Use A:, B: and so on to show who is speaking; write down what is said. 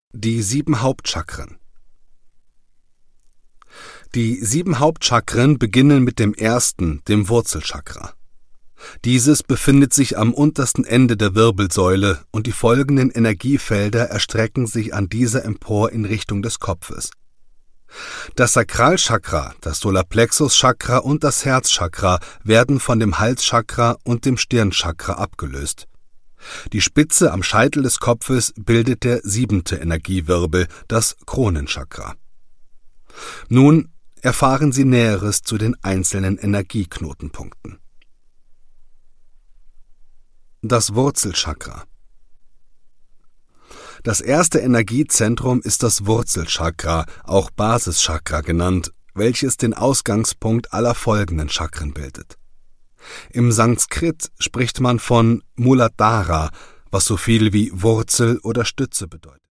A: Die 7 Hauptchakren. Die 7 Hauptchakren beginnen mit dem ersten, dem Wurzelchakra. Dieses befindet sich am untersten Ende der Wirbelsäule und die folgenden Energiefelder erstrecken sich an dieser empor in Richtung des Kopfes. Das Sakralchakra, das Solarplexuschakra und das Herzchakra werden von dem Halschakra und dem Stirnchakra abgelöst. Die Spitze am Scheitel des Kopfes bildet der 7. Energiewirbel, das Kronenchakra. Nun erfahren Sie Näheres zu den einzelnen Energieknotenpunkten. Das Wurzelchakra. Das erste Energiezentrum ist das Wurzelchakra, auch Basischakra genannt, welches den Ausgangspunkt aller folgenden Chakren bildet. Im Sanskrit spricht man von Muladhara, was so viel wie Wurzel oder Stütze bedeutet.